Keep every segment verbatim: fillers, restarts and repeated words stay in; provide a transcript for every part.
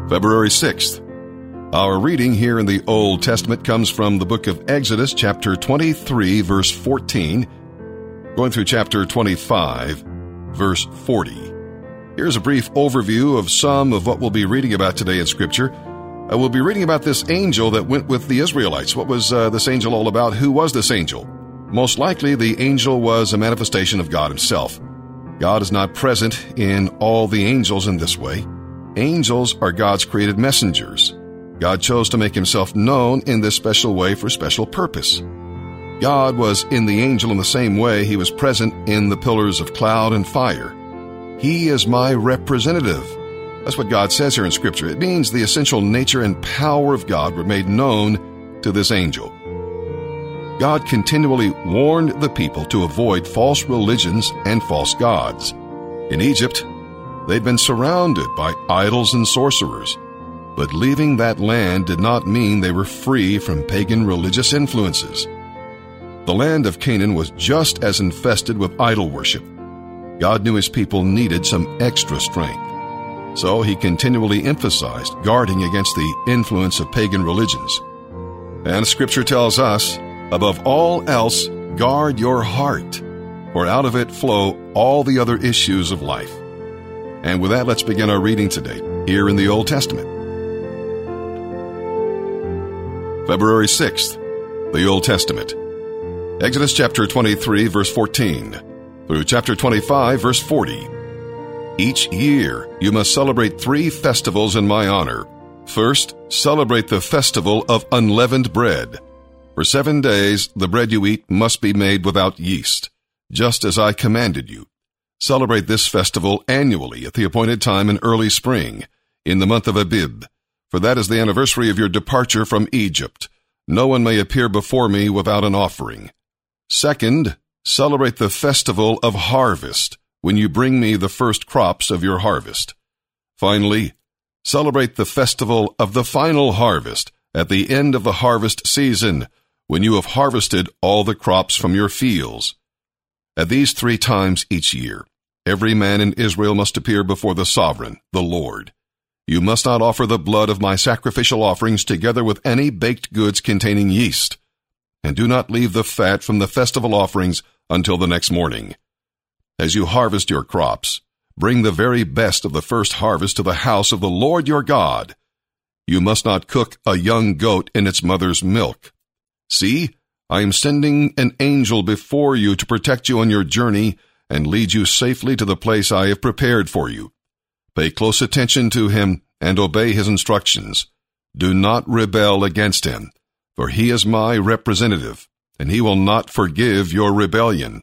February sixth. Our reading here in the Old Testament comes from the book of Exodus, chapter twenty-three, verse fourteen, going through chapter twenty-five, verse forty. Here's a brief overview of some of what we'll be reading about today in Scripture. Uh, we'll be reading about this angel that went with the Israelites. What was uh, this angel all about? Who was this angel? Most likely, the angel was a manifestation of God himself. God is not present in all the angels in this way. Angels are God's created messengers. God chose to make himself known in this special way for special purpose. God was in the angel in the same way he was present in the pillars of cloud and fire. He is my representative. That's what God says here in Scripture. It means the essential nature and power of God were made known to this angel. God continually warned the people to avoid false religions and false gods. In Egypt, they'd been surrounded by idols and sorcerers, but leaving that land did not mean they were free from pagan religious influences. The land of Canaan was just as infested with idol worship. God knew his people needed some extra strength, so he continually emphasized guarding against the influence of pagan religions. And Scripture tells us, above all else, guard your heart, for out of it flow all the other issues of life. And with that, let's begin our reading today, here in the Old Testament. February sixth, the Old Testament. Exodus chapter twenty-three, verse fourteen, through chapter twenty-five, verse forty. Each year you must celebrate three festivals in my honor. First, celebrate the festival of unleavened bread. For seven days the bread you eat must be made without yeast, just as I commanded you. Celebrate this festival annually at the appointed time in early spring, in the month of Abib, for that is the anniversary of your departure from Egypt. No one may appear before me without an offering. Second, celebrate the festival of harvest, when you bring me the first crops of your harvest. Finally, celebrate the festival of the final harvest at the end of the harvest season, when you have harvested all the crops from your fields. At these three times each year, every man in Israel must appear before the sovereign, the Lord. You must not offer the blood of my sacrificial offerings together with any baked goods containing yeast, and do not leave the fat from the festival offerings until the next morning. As you harvest your crops, bring the very best of the first harvest to the house of the Lord your God. You must not cook a young goat in its mother's milk. See, I am sending an angel before you to protect you on your journey and lead you safely to the place I have prepared for you. Pay close attention to him and obey his instructions. Do not rebel against him, for he is my representative, and he will not forgive your rebellion.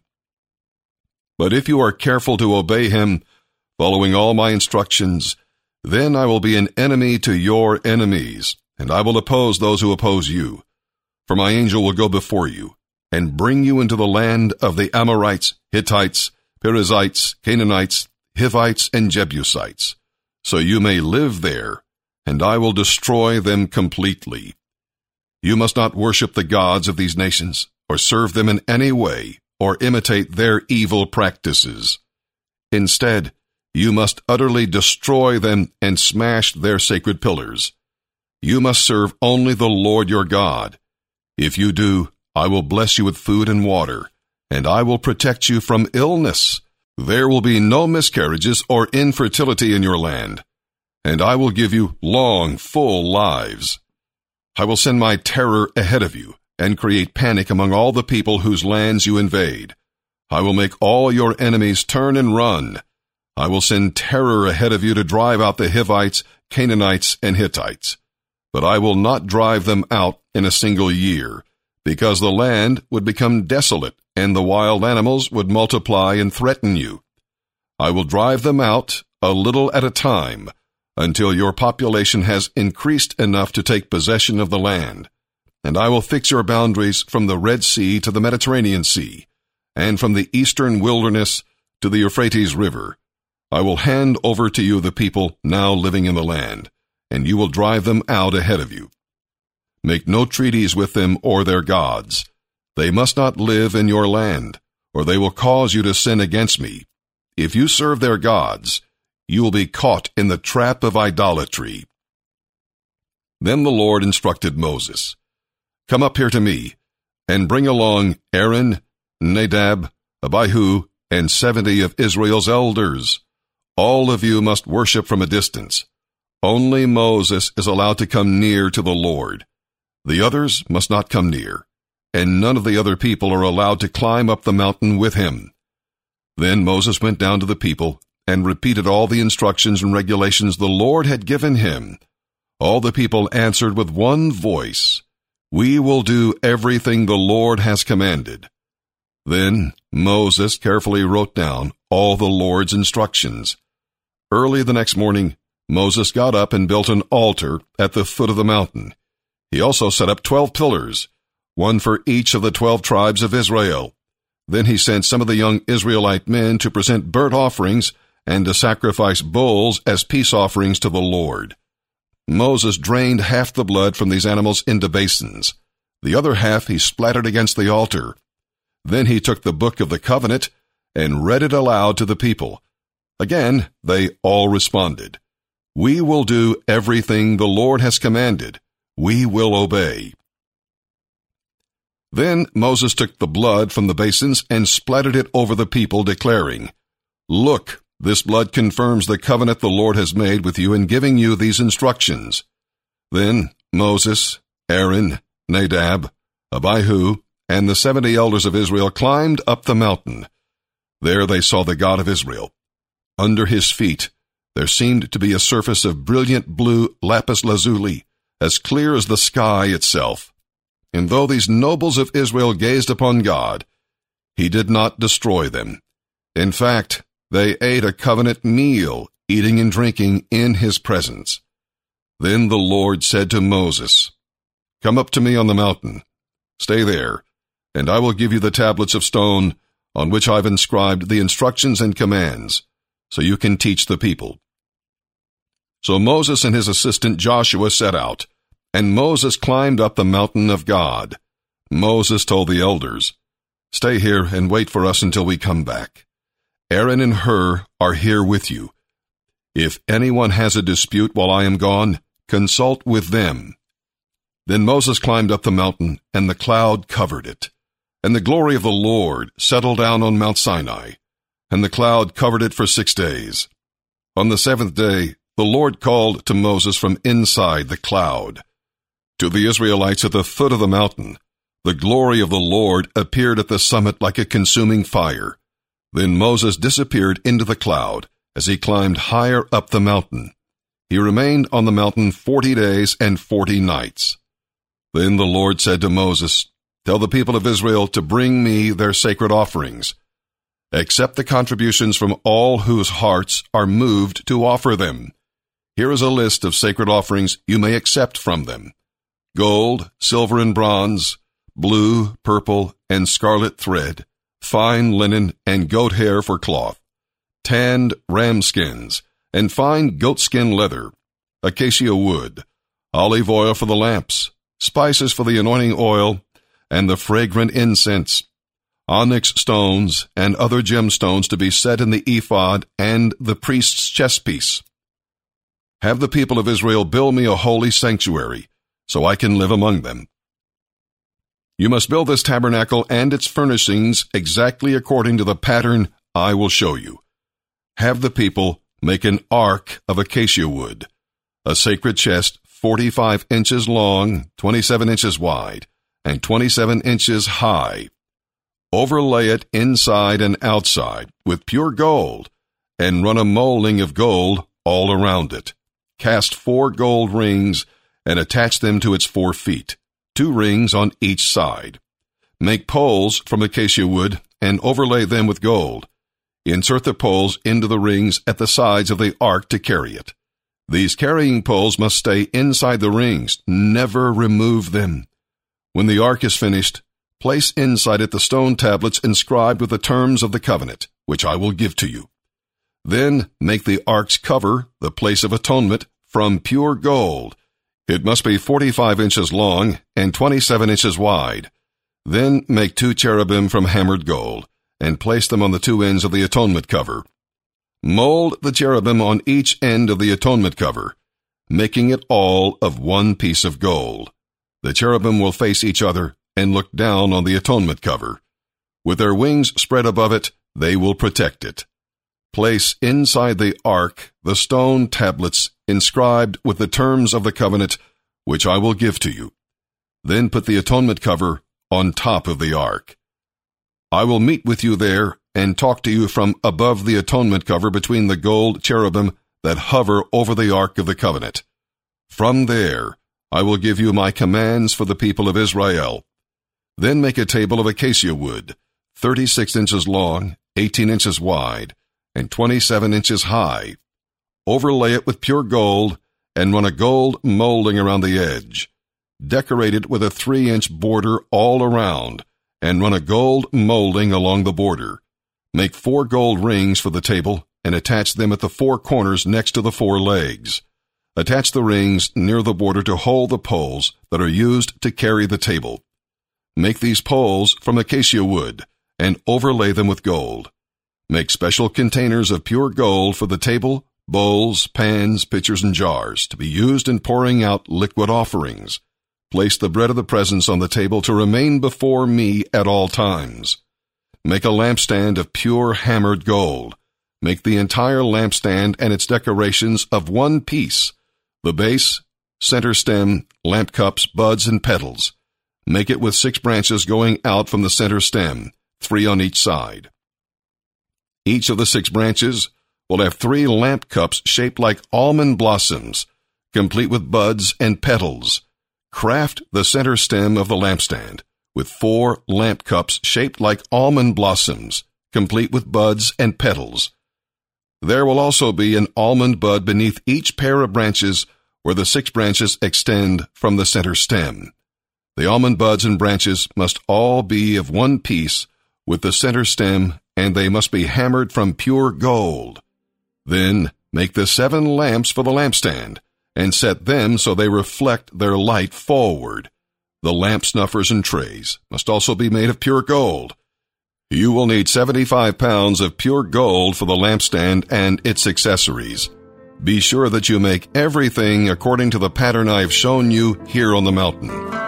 But if you are careful to obey him, following all my instructions, then I will be an enemy to your enemies, and I will oppose those who oppose you. For my angel will go before you, and bring you into the land of the Amorites, Hittites, Perizzites, Canaanites, Hivites, and Jebusites, so you may live there, and I will destroy them completely. You must not worship the gods of these nations, or serve them in any way, or imitate their evil practices. Instead, you must utterly destroy them and smash their sacred pillars. You must serve only the Lord your God. If you do, I will bless you with food and water, and I will protect you from illness. There will be no miscarriages or infertility in your land, and I will give you long, full lives. I will send my terror ahead of you and create panic among all the people whose lands you invade. I will make all your enemies turn and run. I will send terror ahead of you to drive out the Hivites, Canaanites, and Hittites. But I will not drive them out in a single year, because the land would become desolate, and the wild animals would multiply and threaten you. I will drive them out a little at a time, until your population has increased enough to take possession of the land. And I will fix your boundaries from the Red Sea to the Mediterranean Sea, and from the eastern wilderness to the Euphrates River. I will hand over to you the people now living in the land, and you will drive them out ahead of you. Make no treaties with them or their gods. They must not live in your land, or they will cause you to sin against me. If you serve their gods, you will be caught in the trap of idolatry. Then the Lord instructed Moses, "Come up here to me, and bring along Aaron, Nadab, Abihu, and seventy of Israel's elders. All of you must worship from a distance. Only Moses is allowed to come near to the Lord. The others must not come near, and none of the other people are allowed to climb up the mountain with him." Then Moses went down to the people and repeated all the instructions and regulations the Lord had given him. All the people answered with one voice, "We will do everything the Lord has commanded." Then Moses carefully wrote down all the Lord's instructions. Early the next morning, Moses got up and built an altar at the foot of the mountain. He also set up twelve pillars, one for each of the twelve tribes of Israel. Then he sent some of the young Israelite men to present burnt offerings and to sacrifice bulls as peace offerings to the Lord. Moses drained half the blood from these animals into basins. The other half he splattered against the altar. Then he took the book of the covenant and read it aloud to the people. Again, they all responded, "We will do everything the Lord has commanded. We will obey." Then Moses took the blood from the basins and splattered it over the people, declaring, "Look, this blood confirms the covenant the Lord has made with you in giving you these instructions." Then Moses, Aaron, Nadab, Abihu, and the seventy elders of Israel climbed up the mountain. There they saw the God of Israel. Under his feet there seemed to be a surface of brilliant blue lapis lazuli, as clear as the sky itself. And though these nobles of Israel gazed upon God, he did not destroy them. In fact, they ate a covenant meal, eating and drinking in his presence. Then the Lord said to Moses, "Come up to me on the mountain. Stay there, and I will give you the tablets of stone on which I've inscribed the instructions and commands, so you can teach the people." So Moses and his assistant Joshua set out, and Moses climbed up the mountain of God. Moses told the elders, "Stay here and wait for us until we come back. Aaron and Hur are here with you. If anyone has a dispute while I am gone, consult with them." Then Moses climbed up the mountain, and the cloud covered it. And the glory of the Lord settled down on Mount Sinai, and the cloud covered it for six days. On the seventh day, the Lord called to Moses from inside the cloud. To the Israelites at the foot of the mountain, the glory of the Lord appeared at the summit like a consuming fire. Then Moses disappeared into the cloud as he climbed higher up the mountain. He remained on the mountain forty days and forty nights. Then the Lord said to Moses, "Tell the people of Israel to bring me their sacred offerings. Accept the contributions from all whose hearts are moved to offer them. Here is a list of sacred offerings you may accept from them: gold, silver, and bronze, blue, purple, and scarlet thread, fine linen, and goat hair for cloth, tanned ram skins, and fine goatskin leather, acacia wood, olive oil for the lamps, spices for the anointing oil, and the fragrant incense, onyx stones, and other gemstones to be set in the ephod and the priest's chestpiece. Have the people of Israel build me a holy sanctuary, so I can live among them. You must build this tabernacle and its furnishings exactly according to the pattern I will show you. Have the people make an ark of acacia wood, a sacred chest forty-five inches long, twenty-seven inches wide, and twenty-seven inches high. Overlay it inside and outside with pure gold, and run a molding of gold all around it. Cast four gold rings and attach them to its four feet, two rings on each side. Make poles from acacia wood and overlay them with gold. Insert the poles into the rings at the sides of the ark to carry it. These carrying poles must stay inside the rings. Never remove them. When the ark is finished, place inside it the stone tablets inscribed with the terms of the covenant, which I will give to you. Then make the ark's cover, the place of atonement, from pure gold. It must be forty-five inches long and twenty-seven inches wide. Then make two cherubim from hammered gold, and place them on the two ends of the atonement cover. Mold the cherubim on each end of the atonement cover. making it all of one piece of gold. The cherubim will face each other and look down on the atonement cover. With their wings spread above it, they will protect it. Place inside the ark the stone tablets inscribed with the terms of the covenant, which I will give to you. Then put the atonement cover on top of the ark. I will meet with you there and talk to you from above the atonement cover between the gold cherubim that hover over the ark of the covenant. From there, I will give you my commands for the people of Israel. Then make a table of acacia wood, thirty-six inches long, eighteen inches wide, and twenty-seven inches high. Overlay it with pure gold, and run a gold molding around the edge. Decorate it with a three-inch border all around, and run a gold molding along the border. Make four gold rings for the table, and attach them at the four corners next to the four legs. Attach the rings near the border to hold the poles that are used to carry the table. Make these poles from acacia wood, and overlay them with gold. Make special containers of pure gold for the table, bowls, pans, pitchers, and jars, to be used in pouring out liquid offerings. Place the bread of the presence on the table to remain before me at all times. Make a lampstand of pure hammered gold. Make the entire lampstand and its decorations of one piece, the base, center stem, lamp cups, buds, and petals. Make it with six branches going out from the center stem, three on each side. Each of the six branches will have three lamp cups shaped like almond blossoms, complete with buds and petals. Craft the center stem of the lampstand with four lamp cups shaped like almond blossoms, complete with buds and petals. There will also be an almond bud beneath each pair of branches where the six branches extend from the center stem. The almond buds and branches must all be of one piece with the center stem, and they must be hammered from pure gold. Then make the seven lamps for the lampstand, and set them so they reflect their light forward. The lamp snuffers and trays must also be made of pure gold. You will need seventy-five pounds of pure gold for the lampstand and its accessories. Be sure that you make everything according to the pattern I have shown you here on the mountain.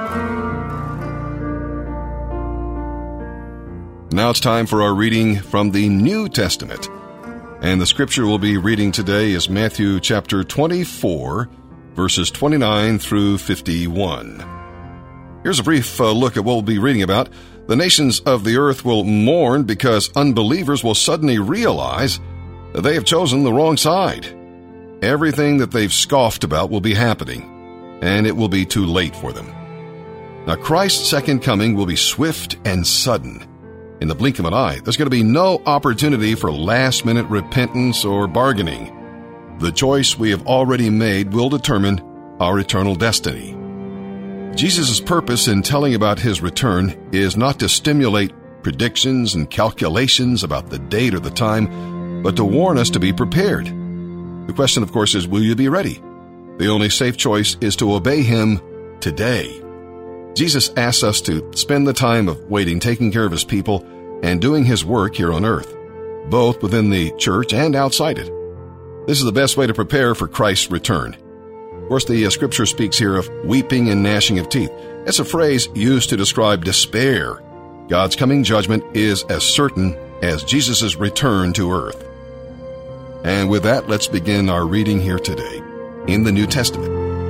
Now it's time for our reading from the New Testament. And the scripture we'll be reading today is Matthew chapter twenty-four, verses twenty-nine through fifty-one. Here's a brief uh, look at what we'll be reading about. The nations of the earth will mourn because unbelievers will suddenly realize that they have chosen the wrong side. Everything that they've scoffed about will be happening, and it will be too late for them. Now, Christ's second coming will be swift and sudden. In the blink of an eye, there's going to be no opportunity for last-minute repentance or bargaining. The choice we have already made will determine our eternal destiny. Jesus' purpose in telling about his return is not to stimulate predictions and calculations about the date or the time, but to warn us to be prepared. The question, of course, is, will you be ready? The only safe choice is to obey him today. Jesus asks us to spend the time of waiting, taking care of his people, and doing his work here on earth, both within the church and outside it. This is the best way to prepare for Christ's return. Of course, the uh, scripture speaks here of weeping and gnashing of teeth. It's a phrase used to describe despair. God's coming judgment is as certain as Jesus' return to earth. And with that, let's begin our reading here today in the New Testament.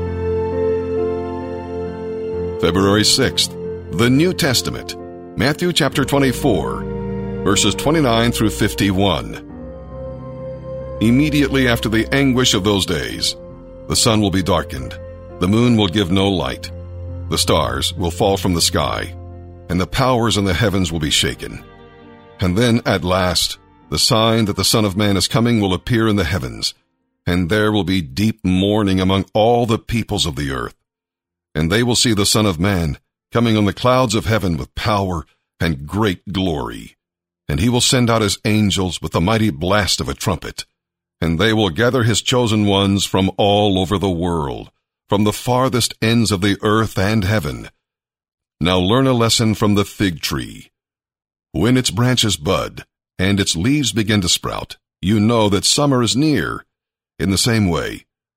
February sixth, the New Testament, Matthew chapter twenty-four, verses twenty-nine through fifty-one. Immediately after the anguish of those days, the sun will be darkened, the moon will give no light, the stars will fall from the sky, and the powers in the heavens will be shaken. And then, at last, the sign that the Son of Man is coming will appear in the heavens, and there will be deep mourning among all the peoples of the earth. And they will see the Son of Man coming on the clouds of heaven with power and great glory. And he will send out his angels with the mighty blast of a trumpet, and they will gather his chosen ones from all over the world, from the farthest ends of the earth and heaven. Now learn a lesson from the fig tree. When its branches bud, and its leaves begin to sprout, you know that summer is near. In the same way,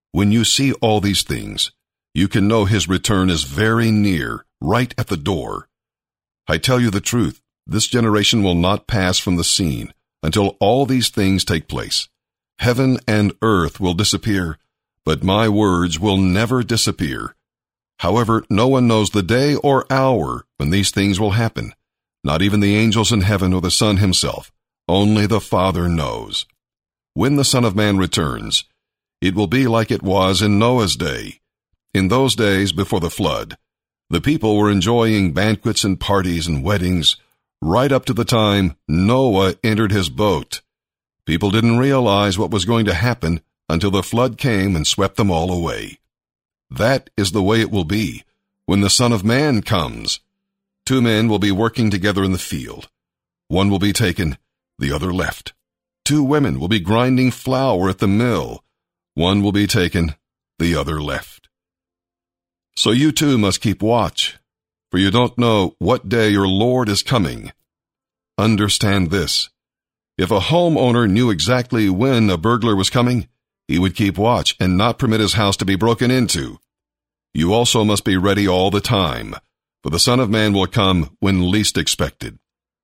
When you see all these things, you can know his return is very near, right at the door. I tell you the truth, this generation will not pass from the scene until all these things take place. Heaven and earth will disappear, but my words will never disappear. However, no one knows the day or hour when these things will happen, not even the angels in heaven or the Son himself. Only the Father knows. When the Son of Man returns, it will be like it was in Noah's day. In those days before the flood, the people were enjoying banquets and parties and weddings right up to the time Noah entered his boat. People didn't realize what was going to happen until the flood came and swept them all away. That is the way it will be when the Son of Man comes. Two men will be working together in the field. One will be taken, the other left. Two women will be grinding flour at the mill. One will be taken, the other left. So you too must keep watch, for you don't know what day your Lord is coming. Understand this. If a homeowner knew exactly when a burglar was coming, he would keep watch and not permit his house to be broken into. You also must be ready all the time, for the Son of Man will come when least expected.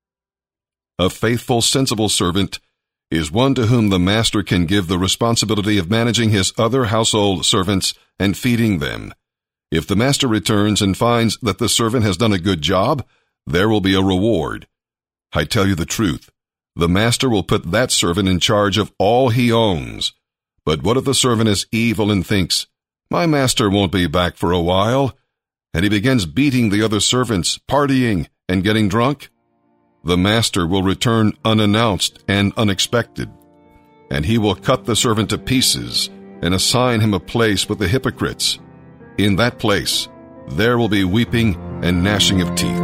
A faithful, sensible servant is one to whom the master can give the responsibility of managing his other household servants and feeding them. If the master returns and finds that the servant has done a good job, there will be a reward. I tell you the truth, the master will put that servant in charge of all he owns. But what if the servant is evil and thinks, "My master won't be back for a while," and he begins beating the other servants, partying, and getting drunk? The master will return unannounced and unexpected, and he will cut the servant to pieces and assign him a place with the hypocrites. In that place, there will be weeping and gnashing of teeth.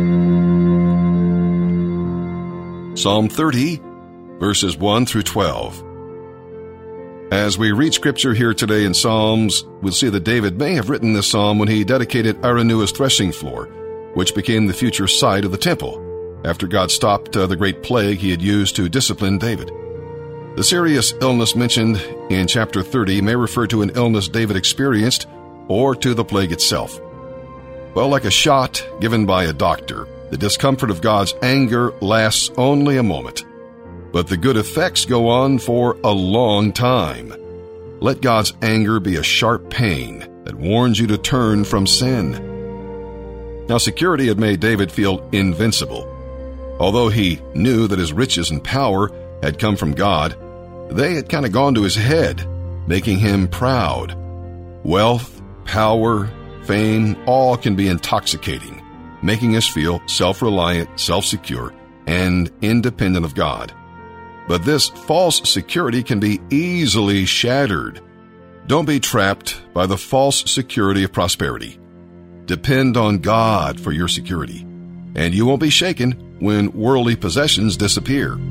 Psalm thirty, verses one through twelve. As we read scripture here today in Psalms, we'll see that David may have written this psalm when he dedicated Araunah's threshing floor, which became the future site of the temple, after God stopped uh, the great plague he had used to discipline David. The serious illness mentioned in chapter thirty may refer to an illness David experienced or to the plague itself. Well, like a shot given by a doctor, the discomfort of God's anger lasts only a moment, but the good effects go on for a long time. Let God's anger be a sharp pain that warns you to turn from sin. Now, security had made David feel invincible. Although he knew that his riches and power had come from God, they had kind of gone to his head, making him proud. Wealth, power, fame, all can be intoxicating, making us feel self-reliant, self-secure, and independent of God. But this false security can be easily shattered. Don't be trapped by the false security of prosperity. Depend on God for your security, and you won't be shaken when worldly possessions disappear.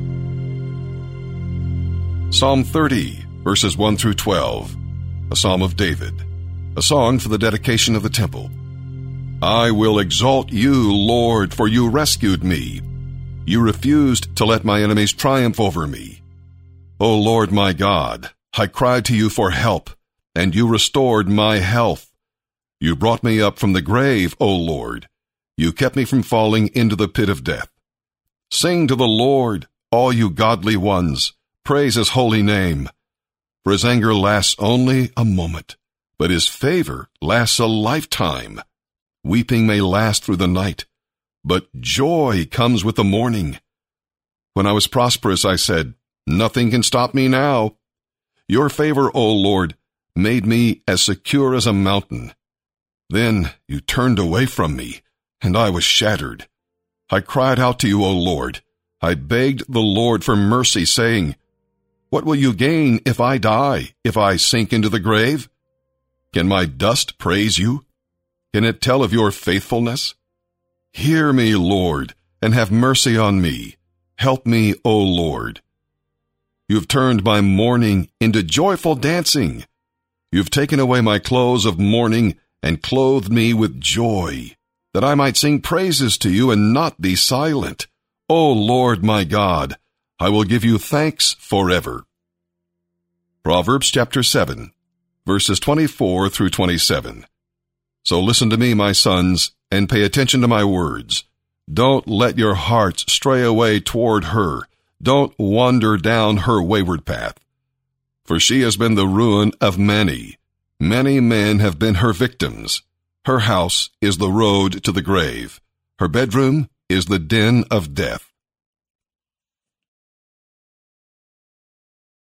Psalm thirty, verses one through twelve, a psalm of David, a song for the dedication of the temple. I will exalt you, Lord, for you rescued me. You refused to let my enemies triumph over me. O Lord my God, I cried to you for help, and you restored my health. You brought me up from the grave, O Lord. You kept me from falling into the pit of death. Sing to the Lord, all you godly ones. Praise his holy name. For his anger lasts only a moment, but his favor lasts a lifetime. Weeping may last through the night, but joy comes with the morning. When I was prosperous, I said, nothing can stop me now. Your favor, O Lord, made me as secure as a mountain. Then you turned away from me, and I was shattered. I cried out to you, O Lord. I begged the Lord for mercy, saying, what will you gain if I die, if I sink into the grave? Can my dust praise you? Can it tell of your faithfulness? Hear me, Lord, and have mercy on me. Help me, O Lord. You have turned my mourning into joyful dancing. You have taken away my clothes of mourning and clothed me with joy, that I might sing praises to you and not be silent. O Lord my God, I will give you thanks forever. Proverbs chapter seven, verses twenty-four through twenty-seven. So listen to me, my sons, and pay attention to my words. Don't let your hearts stray away toward her. Don't wander down her wayward path. For she has been the ruin of many. Many men have been her victims. Her house is the road to the grave. Her bedroom is the den of death.